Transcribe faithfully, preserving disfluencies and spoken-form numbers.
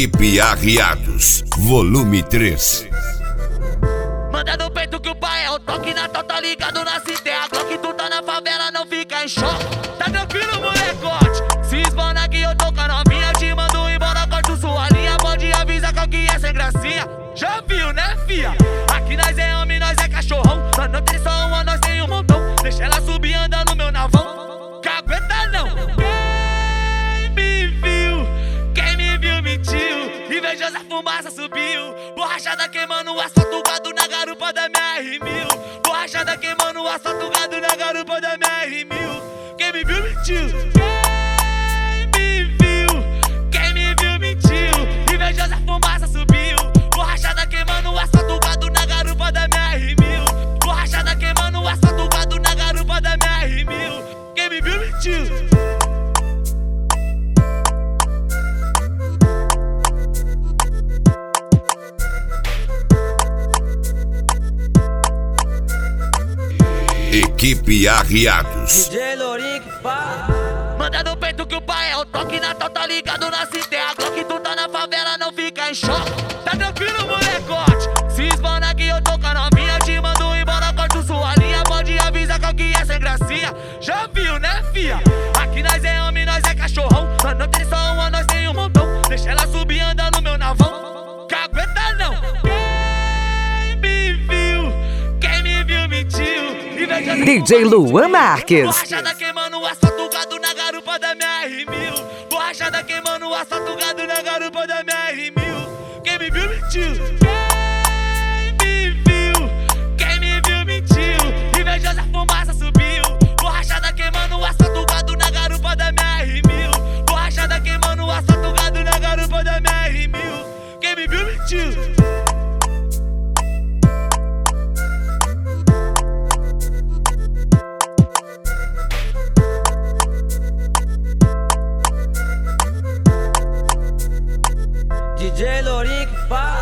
Equipe Arriados, volume três. Manda no peito que o pai é o toque na tal, tá ligado na cité. A Glock tu tá na favela, não fica em choque. Tá tranquilo, molecote? Se esbana que eu tô com a novinha, eu te mando embora, corto sua linha. Pode avisar qual que é sem gracinha. Já viu, né, fia? Aqui nós é homem, nós é cachorrão. Nós não tem só uma, nós tem um montão. Deixa ela subir andando no meu navão. Cagueta não. Quem me viu, quem me viu mentiu. Invejosa fumaça subiu. Borrachada queimando o asfalto, gado na garupa da minha R mil. Borrachada queimando o asfalto, gado na garupa da minha R mil. Quem me viu mentiu. Quem me viu, quem me viu mentiu. Invejosa fumaça subiu. Borrachada queimando o asfalto, gado na garupa da minha R mil. Borrachada queimando o asfalto, gado na garupa da minha R mil. Quem me viu mentiu. Equipe Arriados. D J Lourinho que fala. Manda no peito que o pai é o toque na tal, tá ligado na cité. A Glock tu tá na favela, não fica em choque. Tá tranquilo, molecote? Se esbana que eu tô com a novinha, eu te mando embora, corto sua linha. Pode avisar qual que é sem gracinha. Já viu, né, fia? Aqui nós é homem, nós é cachorrão. Nós não tem só uma, nós tem um montão. Deixa ela subir andando no meu navão. Cagueta não. Quem me viu, quem me viu mentiu. D J Luan Marques. Borrachada queimando o asfalto, gado na garupa da minha R mil. Borrachada queimando o asfalto, gado na garupa da minha R mil. Quem me viu mentiu. Quem me viu, quem me viu mentiu. Invejosa fumaça subiu. Borrachada queimando o asfalto, gado na garupa da minha R mil. Borrachada queimando o asfalto, gado na garupa da minha R mil. Quem me viu mentiu. D J Lourinho que fala.